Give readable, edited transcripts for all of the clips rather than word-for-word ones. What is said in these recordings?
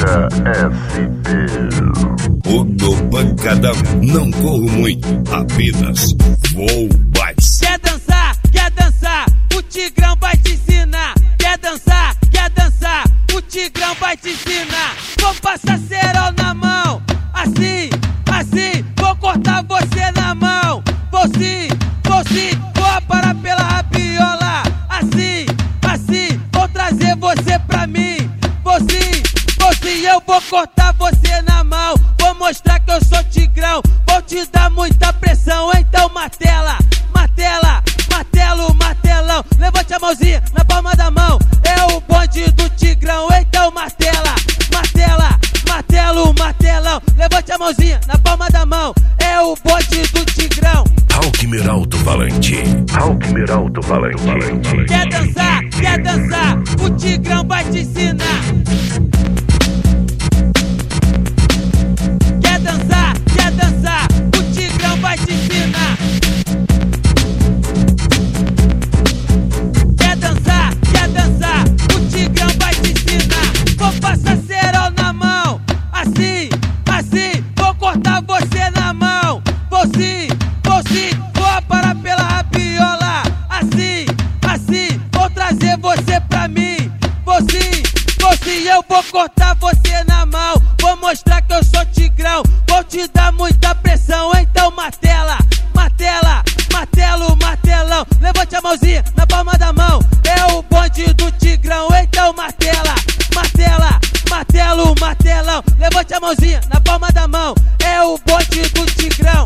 O do pancadão, não corro muito, apenas vou mais. Quer dançar, o Tigrão vai te ensinar. Quer dançar, o Tigrão vai te ensinar. Vou passar cerol na mão, assim, vou cortar você na mão. Vou sim, vou aparar pela rabiola. Assim, vou trazer você pra mim. Vou sim, eu vou cortar você na mão. Vou mostrar que eu sou Tigrão, vou te dar muita pressão. Então martelo, martelão. Levante a mãozinha na palma da mão. É o bonde do Tigrão, então martelo, martelão. Levante a mãozinha na palma da mão. É o bonde do Tigrão. Alckmin Alto Valente. Quer dançar, o Tigrão vai te ensinar. Quer dançar, o Tigrão vai te ensinar. Quer dançar, o Tigrão vai te ensinar. Vou passar cerol na mão, assim, vou cortar você na mão. Vou sim, vou aparar pela rabiola. Assim, vou trazer você pra mim. Vou sim, eu vou cortar você na mão. Vou mostrar que eu sou Tigrão, vou te dar muita pressão. Então martelo, martelão. Levante a mãozinha na palma da mão. É o bonde do Tigrão, então martelo, martelão. Levante a mãozinha na palma da mão. É o bonde do Tigrão.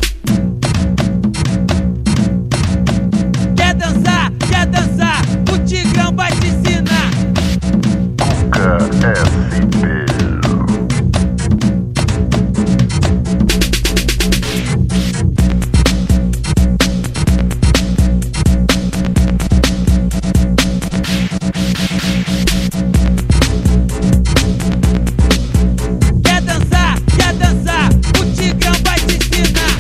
Quer dançar, o Tigrão vai te ensinar. Quer dançar, o Tigrão vai te ensinar.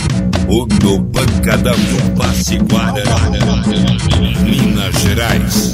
O do pancadão do Passe Guarará, Minas Gerais.